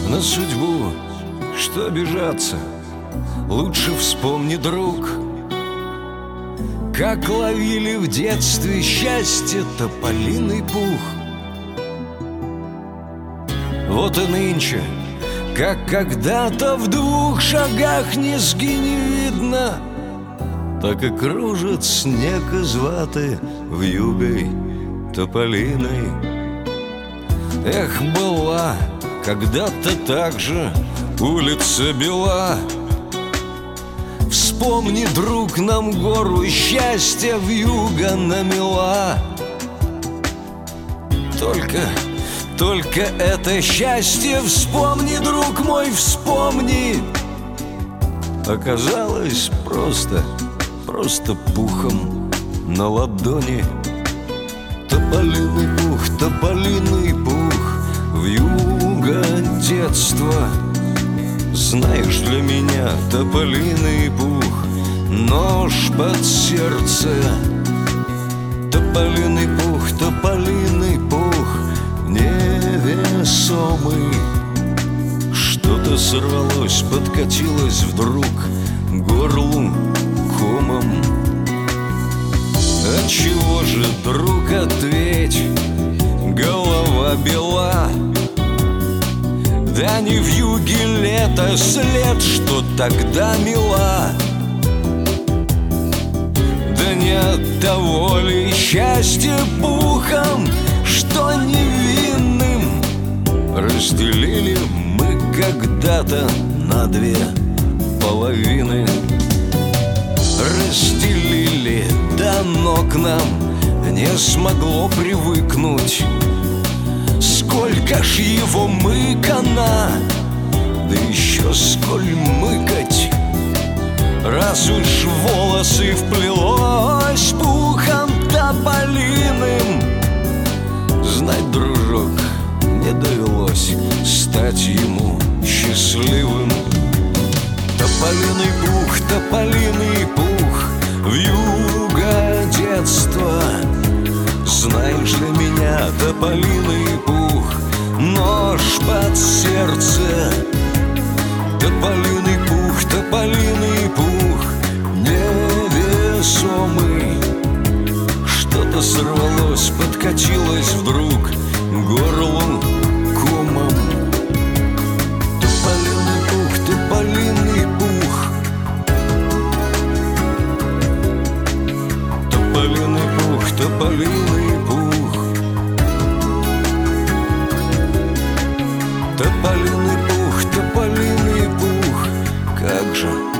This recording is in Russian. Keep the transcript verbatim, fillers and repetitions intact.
на судьбу, что обижаться, лучше вспомни, друг, как ловили в детстве счастье тополиный пух. Вот и нынче, как когда-то в двух шагах низги не видно, так и кружит снег из ваты вьюгой тополиной. Эх, была когда-то так же улица бела. Вспомни, друг, нам гору счастья вьюга намела. Только, только это счастье вспомни, друг мой, вспомни, оказалось просто, просто пухом на ладони. Тополиный пух, тополиный пух, вьюга детства. Знаешь, для меня тополиный пух, нож под сердце. Тополиный пух, тополиный пух, невесомый. Что-то сорвалось, подкатилось вдруг к горлу комом. Отчего же, друг, ответь, голова бела? Да не вьюги лето след, что тогда мила. Да не от того ли счастье пухом, что невинным разделили мы когда-то на две половины. Разделили, да но к нам не смогло привыкнуть. Сколько ж его мыкано, да еще сколь мыкать, раз уж волосы вплелось пухом тополиным. Знать, дружок, не довелось стать ему счастливым. Тополиный пух, тополиный пух, вьюга детства. Знаешь, для меня тополиный пух, нож под сердце. Тополиный пух, тополиный пух, невесомый. Что-то сорвалось, подкатилось вдруг к горлу комом. Тополиный пух, тополиный пух, тополиный пух, тополиный пух, тополиный пух, тополиный пух, как же